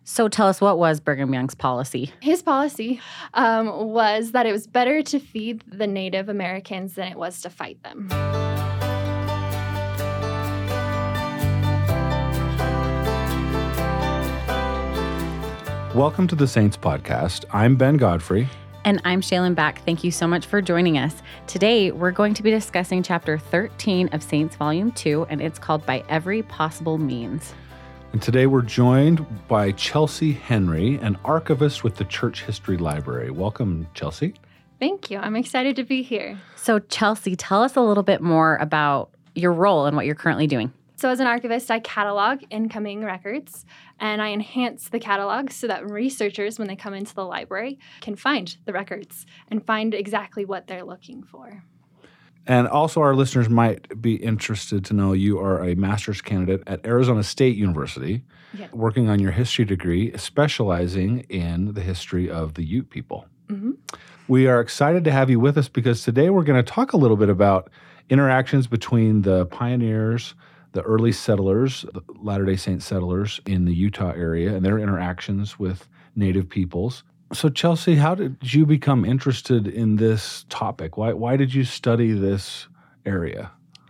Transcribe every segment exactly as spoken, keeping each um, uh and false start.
So tell us, what was Brigham Young's policy? His policy um, was that it was better to feed the Native Americans than it was to fight them. Welcome to the Saints Podcast. I'm Ben Godfrey. And I'm Shaylin Back. Thank you so much for joining us. Today, we're going to be discussing chapter thirteen of Saints Volume two, and it's called By Every Possible Means. And today we're joined by Chelsea Henry, an archivist with the Church History Library. Welcome, Chelsea. Thank you. I'm excited to be here. So, Chelsea, tell us a little bit more about your role and what you're currently doing. So as an archivist, I catalog incoming records, and I enhance the catalog so that researchers, when they come into the library, can find the records and find exactly what they're looking for. And also our listeners might be interested to know you are a master's candidate at Arizona State University, Yeah. working on your history degree, specializing in the history of the Ute people. Mm-hmm. We are excited to have you with us because today we're going to talk a little bit about interactions between the pioneers, the early settlers, the Latter-day Saint settlers in the Utah area, and their interactions with Native peoples. So, Chelsea, how did you become interested in this topic? Why why did you study this area?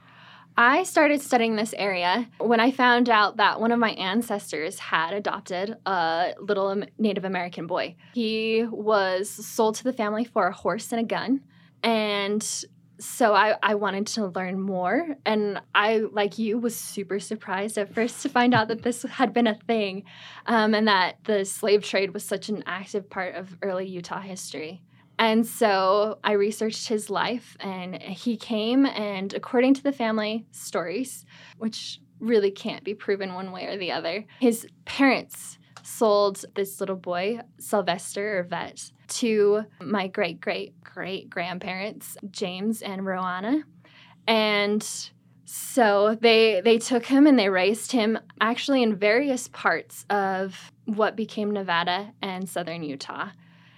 I started studying this area when I found out that one of my ancestors had adopted a little Native American boy. He was sold to the family for a horse and a gun, and so I, I wanted to learn more, and I, like you, was super surprised at first to find out that this had been a thing, um, and that the slave trade was such an active part of early Utah history. And so I researched his life, and he came, and according to the family stories, which really can't be proven one way or the other, his parents sold this little boy, Sylvester or Vet, to my great-great-great-grandparents, James and Roanna. And so they they took him and they raised him actually in various parts of what became Nevada and southern Utah.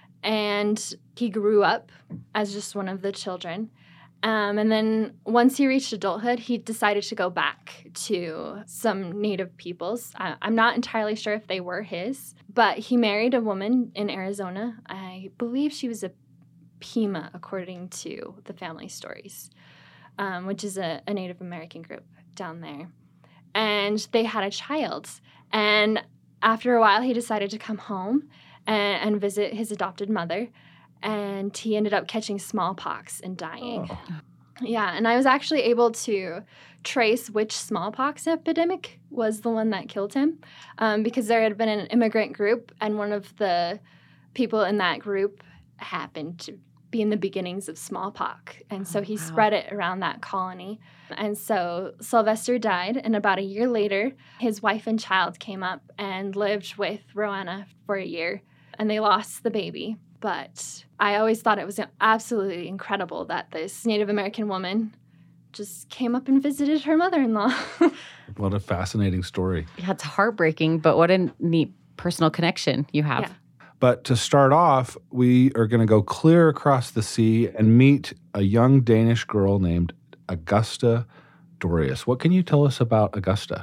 And he grew up as just one of the children. Um, and then once he reached adulthood, he decided to go back to some Native peoples. I, I'm not entirely sure if they were his, but he married a woman in Arizona. I believe she was a Pima, according to the family stories, um, which is a, a Native American group down there. And they had a child. And after a while, he decided to come home and, and visit his adopted mother. And he ended up catching smallpox and dying. Oh. Yeah, and I was actually able to trace which smallpox epidemic was the one that killed him, um, because there had been an immigrant group, and one of the people in that group happened to be in the beginnings of smallpox. And so he Oh, wow. spread it around that colony. And so Sylvester died, and about a year later, his wife and child came up and lived with Roanna for a year, and they lost the baby. But I always thought it was absolutely incredible that this Native American woman just came up and visited her mother-in-law. What a fascinating story. Yeah, it's heartbreaking, but what a neat personal connection you have. Yeah. But to start off, we are going to go clear across the sea and meet a young Danish girl named Augusta Dorius. What can you tell us about Augusta?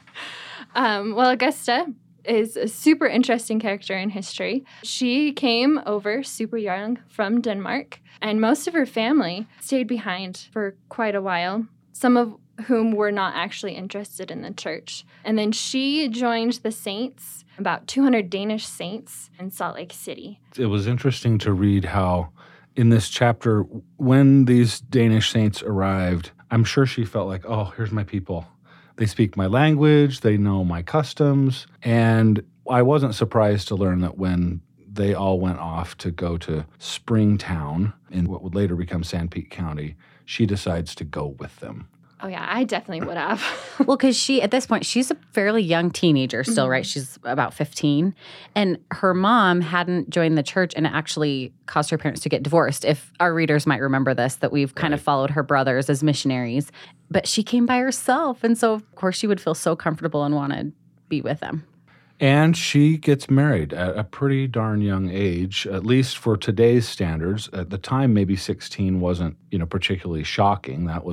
Um, well, Augusta is a super interesting character in history. She came over super young from Denmark, and most of her family stayed behind for quite a while, some of whom were not actually interested in the church. And then she joined the saints, about two hundred Danish saints in Salt Lake City. It was interesting to read how in this chapter, when these Danish saints arrived, I'm sure she felt like, oh, here's my people. They speak my language, they know my customs, and I wasn't surprised to learn that when they all went off to go to Springtown in what would later become Sanpete County, she decides to go with them. Oh, yeah, I definitely would have. Well, because she, at this point, she's a fairly young teenager still, Mhm. right? She's about fifteen. And her mom hadn't joined the church, and it actually caused her parents to get divorced. If our readers might remember this, that we've kind Right. of followed her brothers as missionaries. But she came by herself. And so, of course, she would feel so comfortable and want to be with them. And she gets married at a pretty darn young age, at least for today's standards. At the time, maybe sixteen wasn't, you know, particularly shocking. That was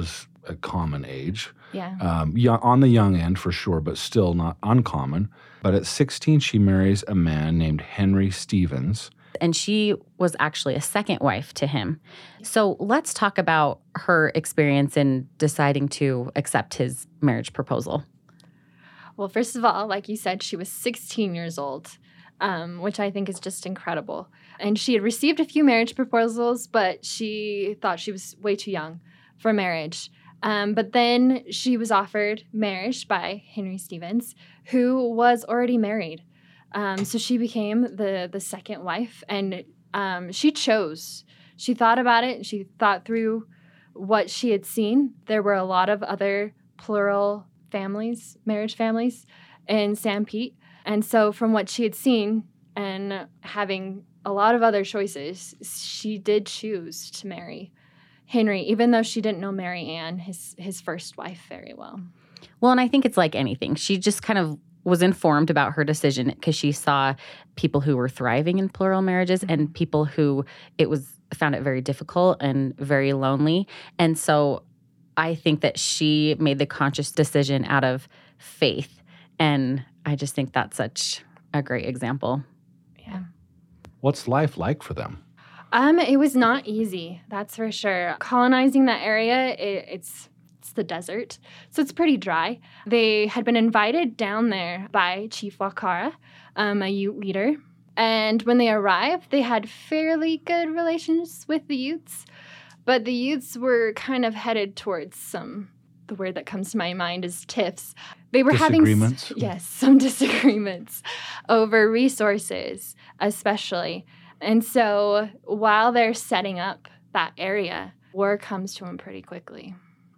a common age. Yeah. Um, young, on the young end for sure, but still not uncommon. But at sixteen, she marries a man named Henry Stevens. And she was actually a second wife to him. So let's talk about her experience in deciding to accept his marriage proposal. Well, first of all, like you said, she was sixteen years old, um, which I think is just incredible. And she had received a few marriage proposals, but she thought she was way too young for marriage. Um, but then she was offered marriage by Henry Stevens, who was already married. Um, so she became the the second wife, and um, she chose. She thought about it. She thought through what she had seen. There were a lot of other plural families, marriage families in San Pete. And so from what she had seen and having a lot of other choices, she did choose to marry Henry, even though she didn't know Mary Ann, his his first wife, very well. Well, and I think it's like anything. She just kind of was informed about her decision because she saw people who were thriving in plural marriages and people who it was found it very difficult and very lonely. And so I think that she made the conscious decision out of faith. And I just think that's such a great example. Yeah. What's life like for them? Um, it was not easy, that's for sure. Colonizing that area, it, it's it's the desert, so it's pretty dry. They had been invited down there by Chief Wakara, um, a Ute leader. And when they arrived, they had fairly good relations with the Utes. But the Utes were kind of headed towards some, the word that comes to my mind is tiffs. They were having, Disagreements? yes, some disagreements over resources, especially. And so while they're setting up that area, war comes to them pretty quickly.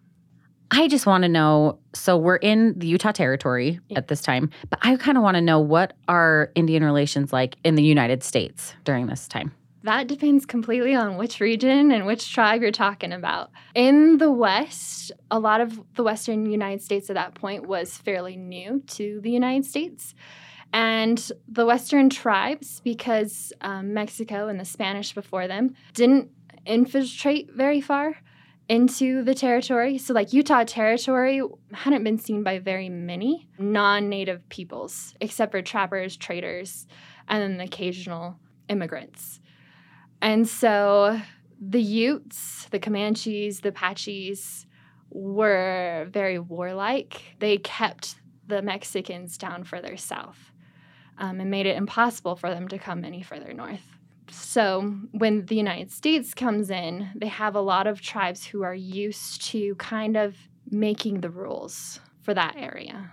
I just want to know, so we're in the Utah Territory Yeah. at this time, but I kind of want to know, what are Indian relations like in the United States during this time? That depends completely on which region and which tribe you're talking about. In the West, a lot of the Western United States at that point was fairly new to the United States. And the Western tribes, because um, Mexico and the Spanish before them didn't infiltrate very far into the territory. So like Utah Territory hadn't been seen by very many non-native peoples, except for trappers, traders, and then the occasional immigrants. And so the Utes, the Comanches, the Apaches were very warlike. They kept the Mexicans down further south um, and made it impossible for them to come any further north. So when the United States comes in, they have a lot of tribes who are used to kind of making the rules for that area.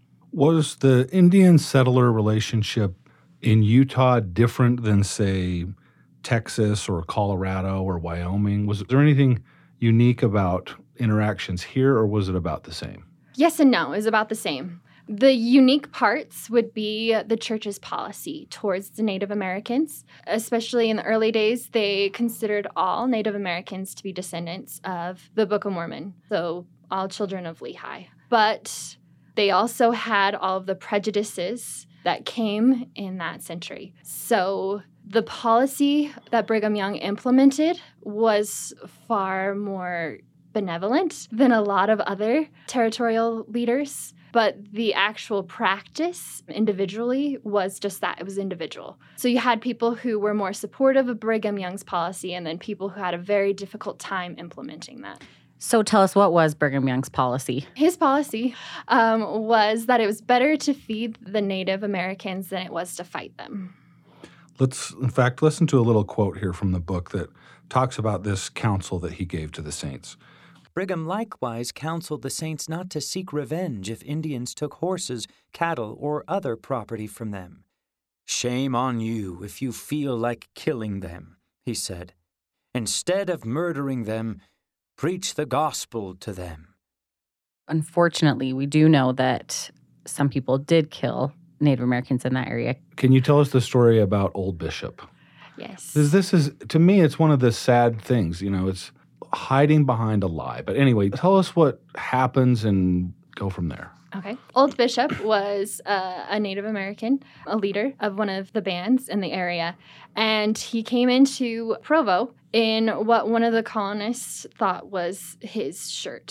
Was the Indian settler relationship in Utah different than, say, Texas or Colorado or Wyoming? Was there anything unique about interactions here, or was it about the same? Yes and no. It was about the same. The unique parts would be the church's policy towards the Native Americans. Especially in the early days, they considered all Native Americans to be descendants of the Book of Mormon, so all children of Lehi. But they also had all of the prejudices that came in that century. So the policy that Brigham Young implemented was far more benevolent than a lot of other territorial leaders. But the actual practice individually was just that. It was individual. So you had people who were more supportive of Brigham Young's policy and then people who had a very difficult time implementing that. So tell us, what was Brigham Young's policy? His policy um, was that it was better to feed the Native Americans than it was to fight them. Let's, in fact, listen to a little quote here from the book that talks about this counsel that he gave to the saints. Brigham likewise counseled the saints not to seek revenge if Indians took horses, cattle, or other property from them. "Shame on you if you feel like killing them," he said. "Instead of murdering them, preach the gospel to them." Unfortunately, we do know that some people did kill Native Americans in that area. Can you tell us the story about Old Bishop? Yes. This, this is, to me, it's one of the sad things. You know, it's hiding behind a lie. But anyway, tell us what happens and go from there. Okay. Old Bishop was uh, a Native American, a leader of one of the bands in the area. And he came into Provo in what one of the colonists thought was his shirt.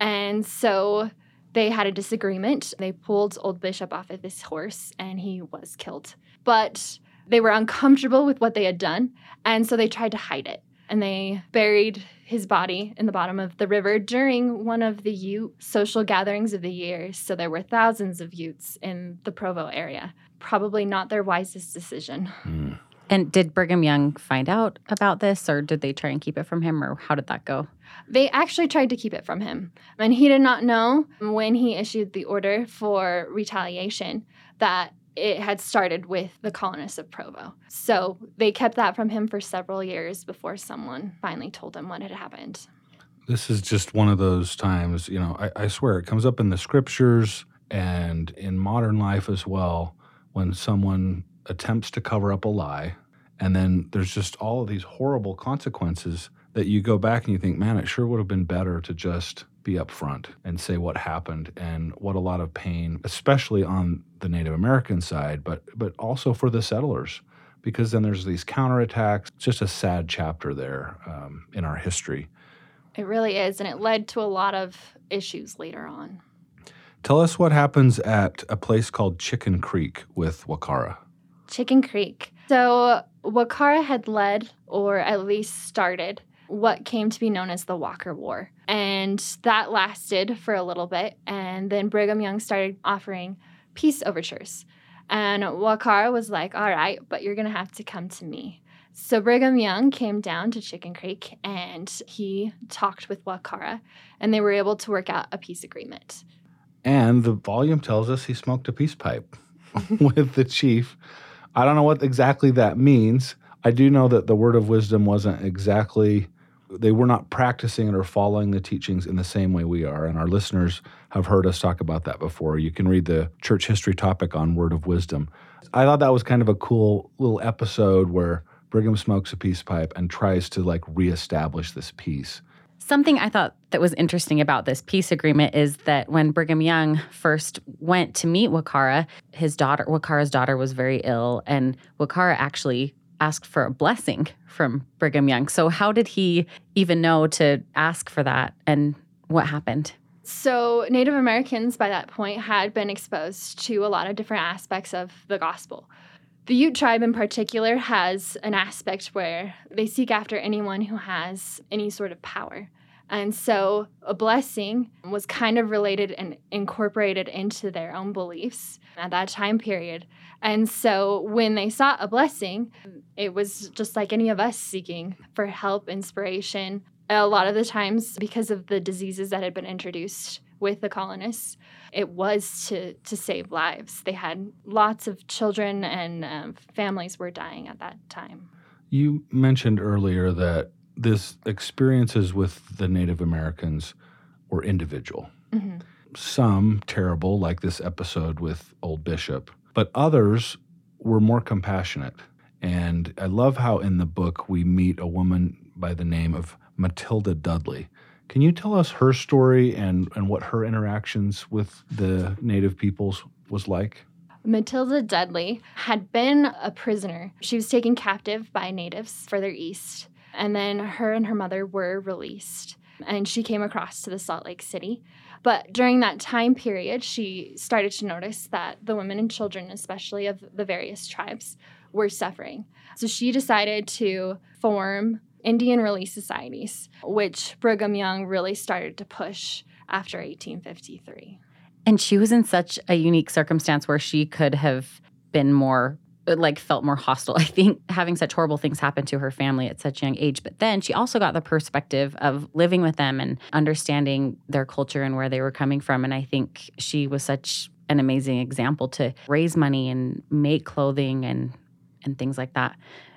And so they had a disagreement. They pulled Old Bishop off of his horse, and he was killed. But they were uncomfortable with what they had done, and so they tried to hide it. And they buried his body in the bottom of the river during one of the Ute social gatherings of the year. So there were thousands of Utes in the Provo area. Probably not their wisest decision. Mm. And did Brigham Young find out about this, or did they try and keep it from him, or how did that go? They actually tried to keep it from him. And he did not know when he issued the order for retaliation that it had started with the colonists of Provo. So they kept that from him for several years before someone finally told him what had happened. This is just one of those times, you know, I, I swear it comes up in the scriptures and in modern life as well, when someone attempts to cover up a lie, and then there's just all of these horrible consequences that you go back and you think, man, it sure would have been better to just be upfront and say what happened and what a lot of pain, especially on the Native American side, but but also for the settlers, because then there's these counterattacks. It's just a sad chapter there um, in our history. It really is, and it led to a lot of issues later on. Tell us what happens at a place called Chicken Creek with Wakara. Chicken Creek. So Wakara had led, or at least started, what came to be known as the Walker War. And that lasted for a little bit. And then Brigham Young started offering peace overtures. And Wakara was like, all right, but you're going to have to come to me. So Brigham Young came down to Chicken Creek and he talked with Wakara, and they were able to work out a peace agreement. And the volume tells us he smoked a peace pipe with the chief. I don't know what exactly that means. I do know that the word of wisdom wasn't exactly, they were not practicing it or following the teachings in the same way we are. And our listeners have heard us talk about that before. You can read the church history topic on word of wisdom. I thought that was kind of a cool little episode where Brigham smokes a peace pipe and tries to like reestablish this peace. Something I thought that was interesting about this peace agreement is that when Brigham Young first went to meet Wakara, his daughter, Wakara's daughter, was very ill, and Wakara actually asked for a blessing from Brigham Young. So how did he even know to ask for that, and what happened? So Native Americans by that point had been exposed to a lot of different aspects of the gospel. The Ute tribe in particular has an aspect where they seek after anyone who has any sort of power. And so a blessing was kind of related and incorporated into their own beliefs at that time period. And so when they sought a blessing, it was just like any of us seeking for help, inspiration. A lot of the times, because of the diseases that had been introduced with the colonists, it was to, to save lives. They had lots of children, and um, families were dying at that time. You mentioned earlier that this experiences with the Native Americans were individual. Mm-hmm. Some terrible, like this episode with Old Bishop, but others were more compassionate. And I love how in the book we meet a woman by the name of Matilda Dudley. Can you tell us her story and, and what her interactions with the Native peoples was like? Matilda Dudley had been a prisoner. She was taken captive by natives further east, and then her and her mother were released, and she came across to the Salt Lake City. But during that time period, she started to notice that the women and children, especially of the various tribes, were suffering. So she decided to form Indian Relief Societies, which Brigham Young really started to push after eighteen fifty-three. And she was in such a unique circumstance where she could have been more, like felt more hostile, I think, having such horrible things happen to her family at such a young age. But then she also got the perspective of living with them and understanding their culture and where they were coming from. And I think she was such an amazing example to raise money and make clothing and and things like that.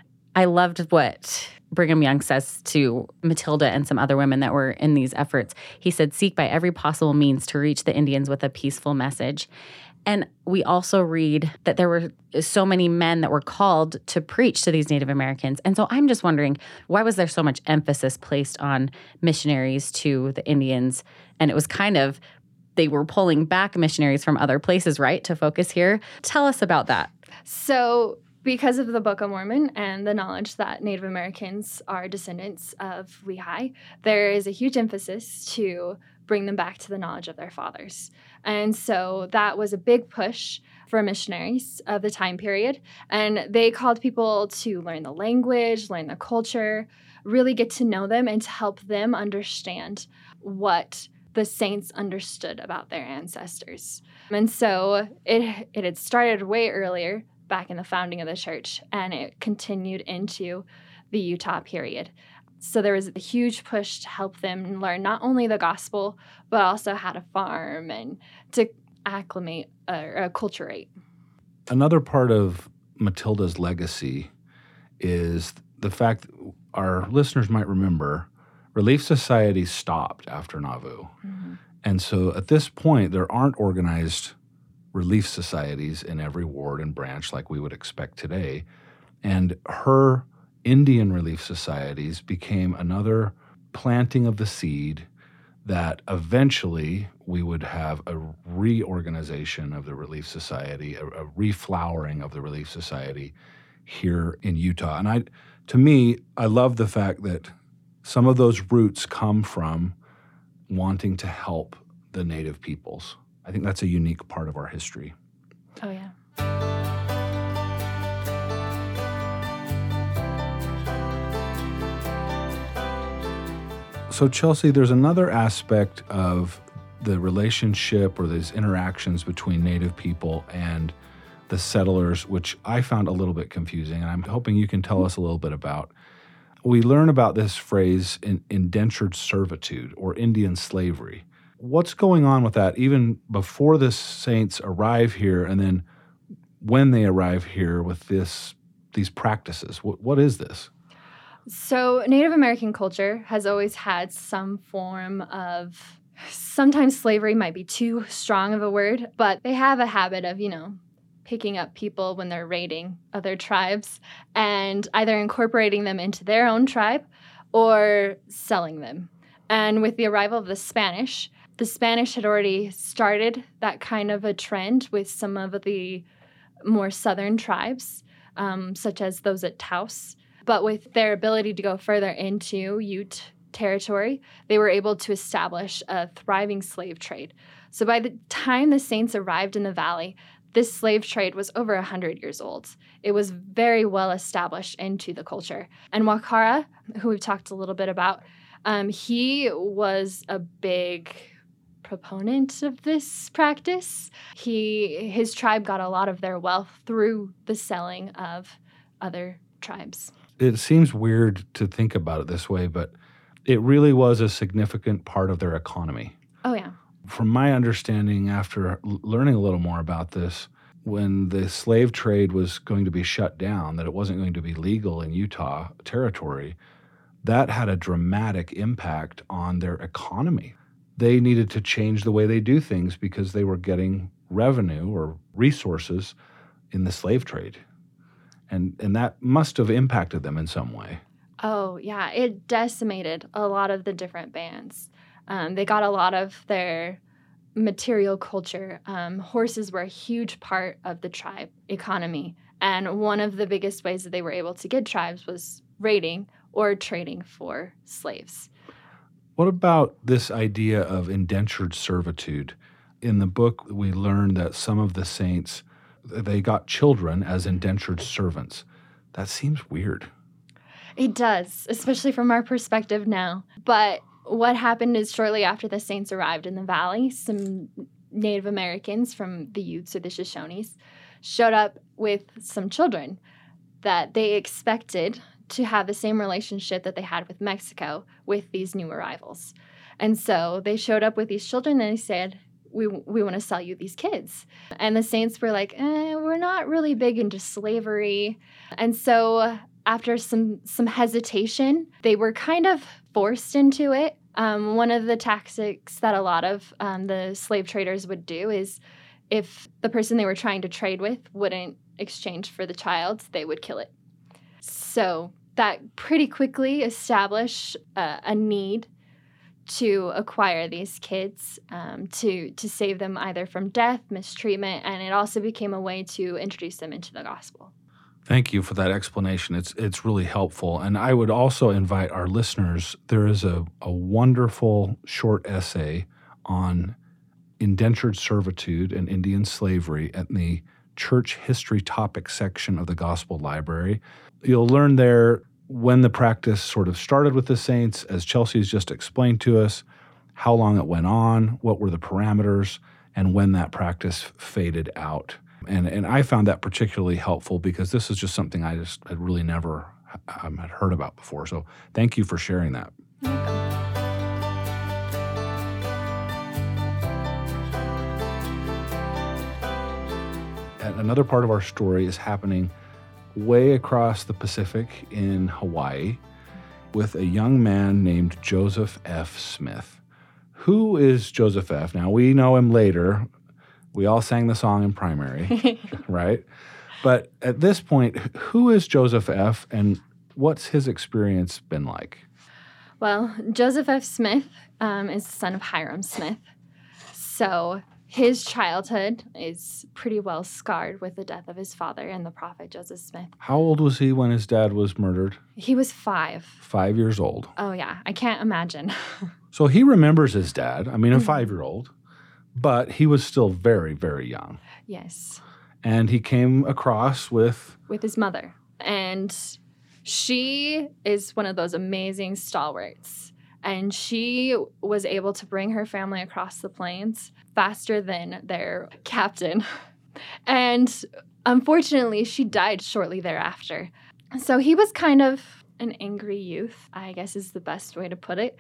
I loved what Brigham Young says to Matilda and some other women that were in these efforts. He said, "Seek by every possible means to reach the Indians with a peaceful message." And we also read that there were so many men that were called to preach to these Native Americans. And so I'm just wondering, why was there so much emphasis placed on missionaries to the Indians? And it was kind of, they were pulling back missionaries from other places, right, to focus here. Tell us about that. So because of the Book of Mormon and the knowledge that Native Americans are descendants of Lehi, there is a huge emphasis to bring them back to the knowledge of their fathers. And so that was a big push for missionaries of the time period. And they called people to learn the language, learn the culture, really get to know them, and to help them understand what the saints understood about their ancestors. And so it, it had started way earlier, back in the founding of the church, and it continued into the Utah period. So there was a huge push to help them learn not only the gospel, but also how to farm and to acclimate or acculturate. Another part of Matilda's legacy is the fact that our listeners might remember Relief Society stopped after Nauvoo. Mm-hmm. And so at this point, there aren't organized relief societies in every ward and branch like we would expect today. And her Indian relief societies became another planting of the seed that eventually we would have a reorganization of the Relief Society, a, a reflowering of the Relief Society here in Utah. And I, to me, I love the fact that some of those roots come from wanting to help the native peoples. I think that's a unique part of our history. Oh, yeah. So, Chelsea, there's another aspect of the relationship or these interactions between Native people and the settlers, which I found a little bit confusing, and I'm hoping you can tell us a little bit about. We learn about this phrase in indentured servitude or Indian slavery. What's going on with that even before the saints arrive here, and then when they arrive here with this these practices? What, what is this? So Native American culture has always had some form of, sometimes slavery might be too strong of a word, but they have a habit of, you know, picking up people when they're raiding other tribes and either incorporating them into their own tribe or selling them. And with the arrival of the Spanish, the Spanish had already started that kind of a trend with some of the more southern tribes, um, such as those at Taos. But with their ability to go further into Ute territory, they were able to establish a thriving slave trade. So by the time the saints arrived in the valley, this slave trade was over one hundred years old. It was very well established into the culture. And Wa Kara, who we've talked a little bit about, um, he was a big proponent of this practice. He his tribe got a lot of their wealth through the selling of other tribes. It seems weird to think about it this way, but it really was a significant part of their economy. Oh, yeah. From my understanding, after learning a little more about this, when the slave trade was going to be shut down, that it wasn't going to be legal in Utah territory, that had a dramatic impact on their economy. They needed to change the way they do things because they were getting revenue or resources in the slave trade. And and that must have impacted them in some way. Oh, yeah. It decimated a lot of the different bands. Um, they got a lot of their material culture. Um, horses were a huge part of the tribe economy. And one of the biggest ways that they were able to get tribes was raiding or trading for slaves. What about this idea of indentured servitude? In the book, we learned that some of the saints, they got children as indentured servants. That seems weird. It does, especially from our perspective now. But what happened is shortly after the saints arrived in the valley, some Native Americans from the Utes or the Shoshones showed up with some children that they expected to have the same relationship that they had with Mexico with these new arrivals. And so they showed up with these children and they said, we we want to sell you these kids. And the saints were like, eh, we're not really big into slavery. And so after some some hesitation, they were kind of forced into it. Um, one of the tactics that a lot of um, the slave traders would do is if the person they were trying to trade with wouldn't exchange for the child, they would kill it. So that pretty quickly established uh, a need to acquire these kids, um, to to save them either from death, mistreatment, and it also became a way to introduce them into the gospel. Thank you for that explanation. It's it's really helpful. And I would also invite our listeners, there is a, a wonderful short essay on indentured servitude and Indian slavery at the church history topic section of the Gospel Library. You'll learn there when the practice sort of started with the saints, as Chelsea's just explained to us, how long it went on, what were the parameters, and when that practice faded out. And and I found that particularly helpful because this is just something I just had really never um, had heard about before. So thank you for sharing that. And another part of our story is happening way across the Pacific in Hawaii with a young man named Joseph F. Smith. Who is Joseph F.? Now, we know him later. We all sang the song in primary, right? But at this point, who is Joseph F. and what's his experience been like? Well, Joseph F. Smith um, is the son of Hyrum Smith. So his childhood is pretty well scarred with the death of his father and the prophet Joseph Smith. How old was he when his dad was murdered? He was five. Five years old. Oh, yeah. I can't imagine. So he remembers his dad, I mean, a five-year-old, but he was still very, very young. Yes. And he came across with... With his mother. And she is one of those amazing stalwarts. And she was able to bring her family across the plains faster than their captain. And unfortunately, she died shortly thereafter. So he was kind of an angry youth, I guess is the best way to put it.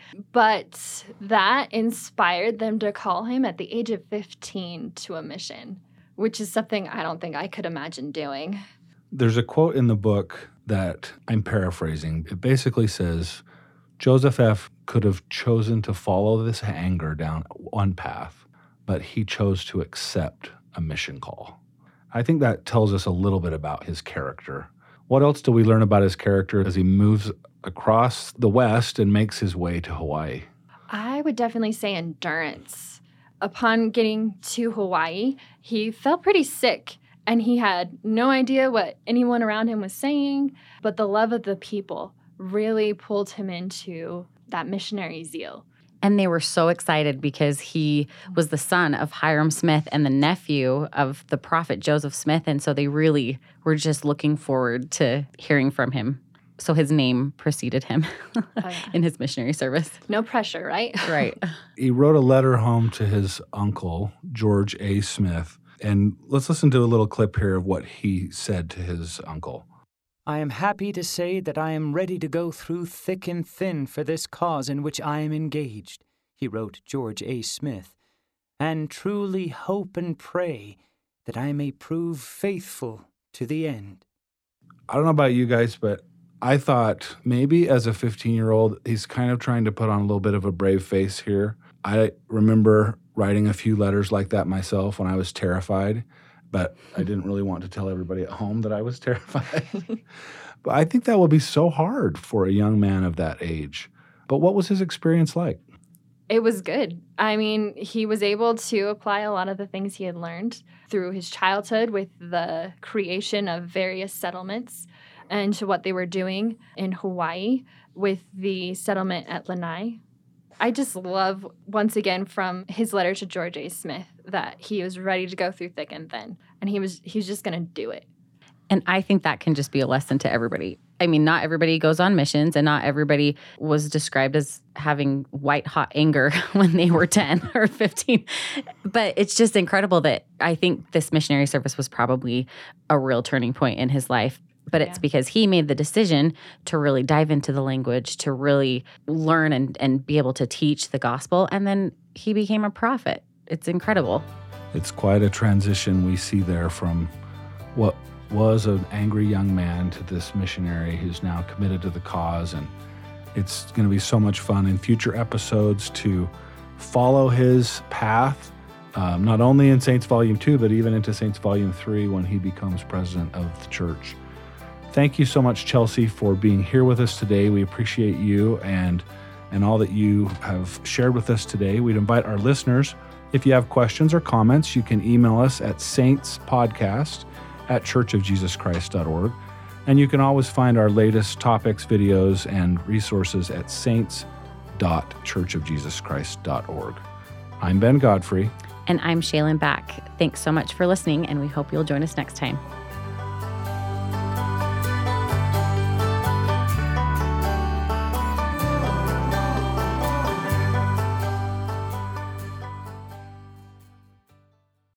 But that inspired them to call him at the age of fifteen to a mission, which is something I don't think I could imagine doing. There's a quote in the book that I'm paraphrasing. It basically says, Joseph F. could have chosen to follow this anger down one path, but he chose to accept a mission call. I think that tells us a little bit about his character. What else do we learn about his character as he moves across the West and makes his way to Hawaii? I would definitely say endurance. Upon getting to Hawaii, he felt pretty sick, and he had no idea what anyone around him was saying, but the love of the people really pulled him into that missionary zeal. And they were so excited because he was the son of Hyrum Smith and the nephew of the prophet Joseph Smith. And so they really were just looking forward to hearing from him. So his name preceded him oh, yeah. in his missionary service. No pressure, right? Right. He wrote a letter home to his uncle, George A. Smith. And let's listen to a little clip here of what he said to his uncle. I am happy to say that I am ready to go through thick and thin for this cause in which I am engaged, he wrote George A. Smith, and truly hope and pray that I may prove faithful to the end. I don't know about you guys, but I thought maybe as a fifteen-year-old, he's kind of trying to put on a little bit of a brave face here. I remember writing a few letters like that myself when I was terrified. But I didn't really want to tell everybody at home that I was terrified. But I think that would be so hard for a young man of that age. But what was his experience like? It was good. I mean, he was able to apply a lot of the things he had learned through his childhood with the creation of various settlements and to what they were doing in Hawaii with the settlement at Lanai. I just love, once again, from his letter to George A. Smith, that he was ready to go through thick and thin, and he was he was just going to do it. And I think that can just be a lesson to everybody. I mean, not everybody goes on missions, and not everybody was described as having white-hot anger when they were ten or fifteen. But it's just incredible that I think this missionary service was probably a real turning point in his life. But it's yeah. because he made the decision to really dive into the language, to really learn and, and be able to teach the gospel. And then he became a prophet. It's incredible. It's quite a transition we see there from what was an angry young man to this missionary who's now committed to the cause. And it's going to be so much fun in future episodes to follow his path, um, not only in Saints Volume two, but even into Saints Volume three when he becomes president of the church. Thank you so much, Chelsea, for being here with us today. We appreciate you and and all that you have shared with us today. We'd invite our listeners, if you have questions or comments, you can email us at saintspodcast at church of jesus christ dot org. And you can always find our latest topics, videos, and resources at saints dot church of jesus christ dot org. I'm Ben Godfrey. And I'm Shaylin Back. Thanks so much for listening, and we hope you'll join us next time.